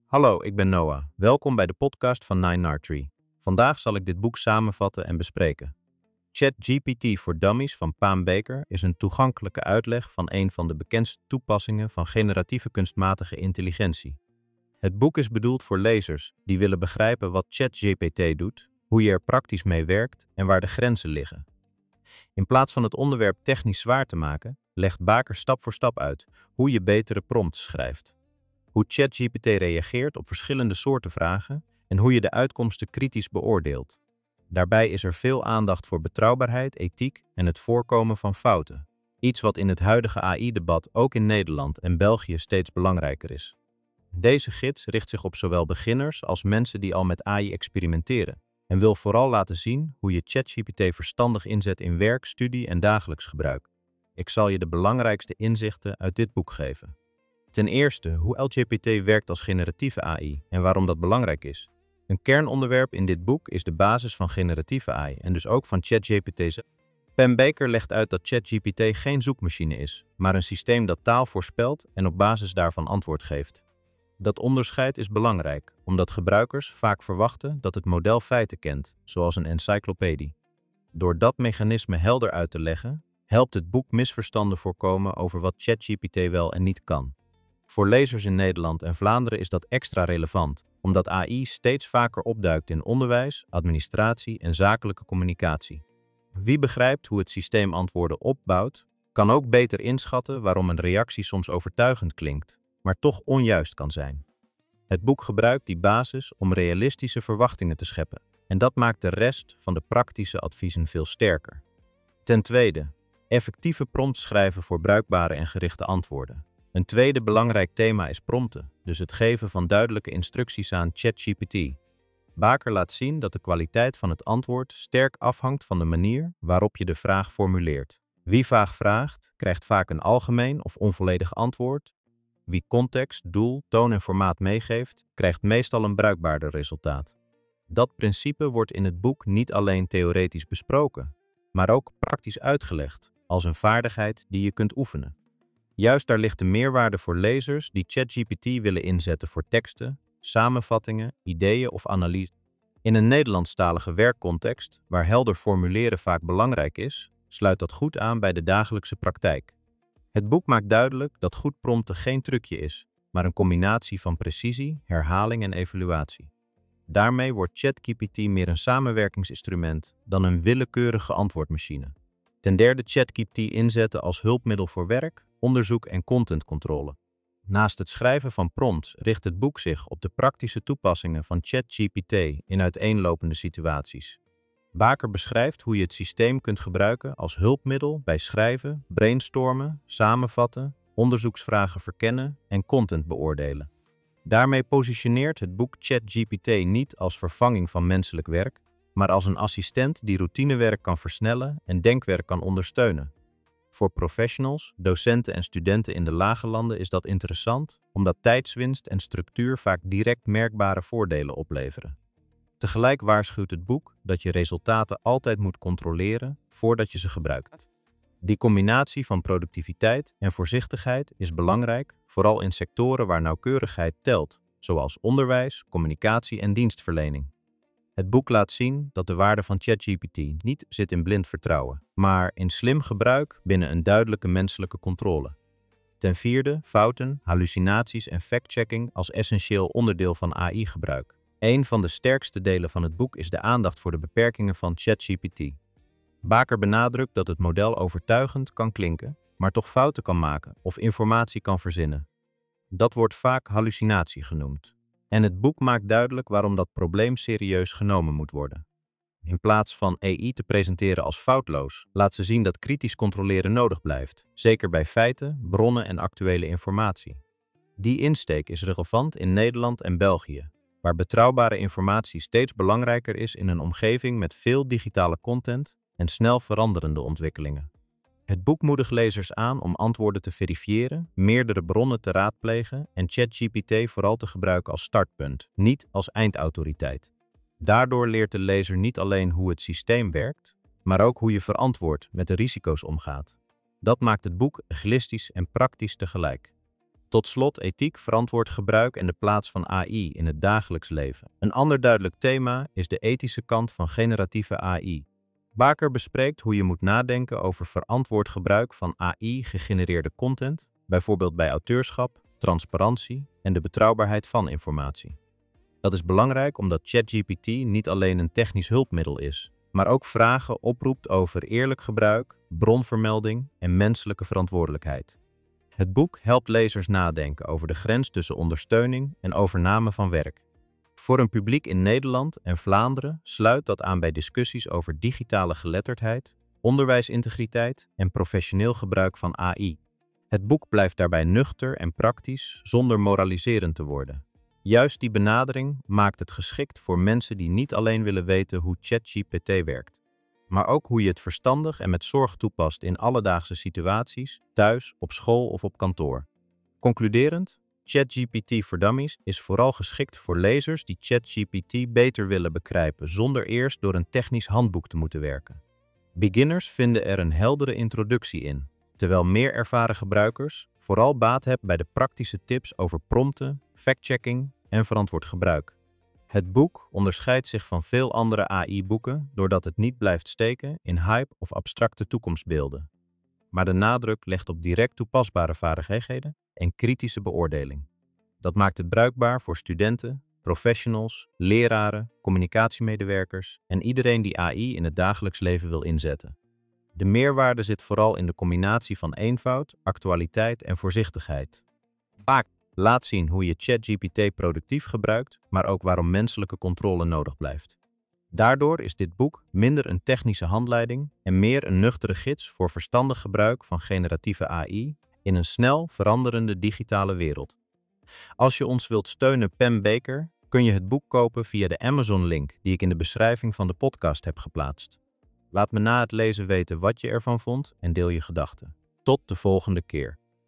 Hallo, ik ben Noah. Welkom bij de podcast van 9 Vandaag zal ik dit boek samenvatten en bespreken. ChatGPT voor Dummies van Pam Baker is een toegankelijke uitleg van een van de bekendste toepassingen van generatieve kunstmatige intelligentie. Het boek is bedoeld voor lezers die willen begrijpen wat ChatGPT doet, hoe je er praktisch mee werkt en waar de grenzen liggen. In plaats van het onderwerp technisch zwaar te maken, legt Baker stap voor stap uit hoe je betere prompts schrijft. Hoe ChatGPT reageert op verschillende soorten vragen en hoe je de uitkomsten kritisch beoordeelt. Daarbij is er veel aandacht voor betrouwbaarheid, ethiek en het voorkomen van fouten. Iets wat in het huidige AI-debat ook in Nederland en België steeds belangrijker is. Deze gids richt zich op zowel beginners als mensen die al met AI experimenteren en wil vooral laten zien hoe je ChatGPT verstandig inzet in werk, studie en dagelijks gebruik. Ik zal je de belangrijkste inzichten uit dit boek geven. Ten eerste, hoe LGPT werkt als generatieve AI en waarom dat belangrijk is. Een kernonderwerp in dit boek is de basis van generatieve AI en dus ook van ChatGPT. Pam Baker legt uit dat ChatGPT geen zoekmachine is, maar een systeem dat taal voorspelt en op basis daarvan antwoord geeft. Dat onderscheid is belangrijk, omdat gebruikers vaak verwachten dat het model feiten kent, zoals een encyclopedie. Door dat mechanisme helder uit te leggen, helpt het boek misverstanden voorkomen over wat ChatGPT wel en niet kan. Voor lezers in Nederland en Vlaanderen is dat extra relevant, omdat AI steeds vaker opduikt in onderwijs, administratie en zakelijke communicatie. Wie begrijpt hoe het systeem antwoorden opbouwt, kan ook beter inschatten waarom een reactie soms overtuigend klinkt, maar toch onjuist kan zijn. Het boek gebruikt die basis om realistische verwachtingen te scheppen, en dat maakt de rest van de praktische adviezen veel sterker. Ten tweede, effectieve prompts schrijven voor bruikbare en gerichte antwoorden. Een tweede belangrijk thema is prompten, dus het geven van duidelijke instructies aan ChatGPT. Baker laat zien dat de kwaliteit van het antwoord sterk afhangt van de manier waarop je de vraag formuleert. Wie vaag vraagt, krijgt vaak een algemeen of onvolledig antwoord. Wie context, doel, toon en formaat meegeeft, krijgt meestal een bruikbaarder resultaat. Dat principe wordt in het boek niet alleen theoretisch besproken, maar ook praktisch uitgelegd, als een vaardigheid die je kunt oefenen. Juist daar ligt de meerwaarde voor lezers die ChatGPT willen inzetten voor teksten, samenvattingen, ideeën of analyse. In een Nederlandstalige werkcontext, waar helder formuleren vaak belangrijk is, sluit dat goed aan bij de dagelijkse praktijk. Het boek maakt duidelijk dat goed prompten geen trucje is, maar een combinatie van precisie, herhaling en evaluatie. Daarmee wordt ChatGPT meer een samenwerkingsinstrument dan een willekeurige antwoordmachine. Ten derde, ChatGPT inzetten als hulpmiddel voor werk, onderzoek en contentcontrole. Naast het schrijven van prompts richt het boek zich op de praktische toepassingen van ChatGPT in uiteenlopende situaties. Baker beschrijft hoe je het systeem kunt gebruiken als hulpmiddel bij schrijven, brainstormen, samenvatten, onderzoeksvragen verkennen en content beoordelen. Daarmee positioneert het boek ChatGPT niet als vervanging van menselijk werk, maar als een assistent die routinewerk kan versnellen en denkwerk kan ondersteunen. Voor professionals, docenten en studenten in de lage landen is dat interessant, omdat tijdswinst en structuur vaak direct merkbare voordelen opleveren. Tegelijk waarschuwt het boek dat je resultaten altijd moet controleren voordat je ze gebruikt. Die combinatie van productiviteit en voorzichtigheid is belangrijk, vooral in sectoren waar nauwkeurigheid telt, zoals onderwijs, communicatie en dienstverlening. Het boek laat zien dat de waarde van ChatGPT niet zit in blind vertrouwen, maar in slim gebruik binnen een duidelijke menselijke controle. Ten vierde, fouten, hallucinaties en fact-checking als essentieel onderdeel van AI-gebruik. Een van de sterkste delen van het boek is de aandacht voor de beperkingen van ChatGPT. Baker benadrukt dat het model overtuigend kan klinken, maar toch fouten kan maken of informatie kan verzinnen. Dat wordt vaak hallucinatie genoemd. En het boek maakt duidelijk waarom dat probleem serieus genomen moet worden. In plaats van AI te presenteren als foutloos, laat ze zien dat kritisch controleren nodig blijft, zeker bij feiten, bronnen en actuele informatie. Die insteek is relevant in Nederland en België, waar betrouwbare informatie steeds belangrijker is in een omgeving met veel digitale content en snel veranderende ontwikkelingen. Het boek moedigt lezers aan om antwoorden te verifiëren, meerdere bronnen te raadplegen en ChatGPT vooral te gebruiken als startpunt, niet als eindautoriteit. Daardoor leert de lezer niet alleen hoe het systeem werkt, maar ook hoe je verantwoord met de risico's omgaat. Dat maakt het boek agilistisch en praktisch tegelijk. Tot slot ethiek, verantwoord gebruik en de plaats van AI in het dagelijks leven. Een ander duidelijk thema is de ethische kant van generatieve AI. Baker bespreekt hoe je moet nadenken over verantwoord gebruik van AI-gegenereerde content, bijvoorbeeld bij auteurschap, transparantie en de betrouwbaarheid van informatie. Dat is belangrijk omdat ChatGPT niet alleen een technisch hulpmiddel is, maar ook vragen oproept over eerlijk gebruik, bronvermelding en menselijke verantwoordelijkheid. Het boek helpt lezers nadenken over de grens tussen ondersteuning en overname van werk. Voor een publiek in Nederland en Vlaanderen sluit dat aan bij discussies over digitale geletterdheid, onderwijsintegriteit en professioneel gebruik van AI. Het boek blijft daarbij nuchter en praktisch, zonder moraliserend te worden. Juist die benadering maakt het geschikt voor mensen die niet alleen willen weten hoe ChatGPT werkt, maar ook hoe je het verstandig en met zorg toepast in alledaagse situaties, thuis, op school of op kantoor. Concluderend, ChatGPT voor Dummies is vooral geschikt voor lezers die ChatGPT beter willen begrijpen zonder eerst door een technisch handboek te moeten werken. Beginners vinden er een heldere introductie in, terwijl meer ervaren gebruikers vooral baat hebben bij de praktische tips over prompten, factchecking en verantwoord gebruik. Het boek onderscheidt zich van veel andere AI-boeken doordat het niet blijft steken in hype of abstracte toekomstbeelden, maar de nadruk legt op direct toepasbare vaardigheden en kritische beoordeling. Dat maakt het bruikbaar voor studenten, professionals, leraren, communicatiemedewerkers en iedereen die AI in het dagelijks leven wil inzetten. De meerwaarde zit vooral in de combinatie van eenvoud, actualiteit en voorzichtigheid. Laat zien hoe je ChatGPT productief gebruikt, maar ook waarom menselijke controle nodig blijft. Daardoor is dit boek minder een technische handleiding en meer een nuchtere gids voor verstandig gebruik van generatieve AI in een snel veranderende digitale wereld. Als je ons wilt steunen, Pam Baker, kun je het boek kopen via de Amazon-link die ik in de beschrijving van de podcast heb geplaatst. Laat me na het lezen weten wat je ervan vond en deel je gedachten. Tot de volgende keer.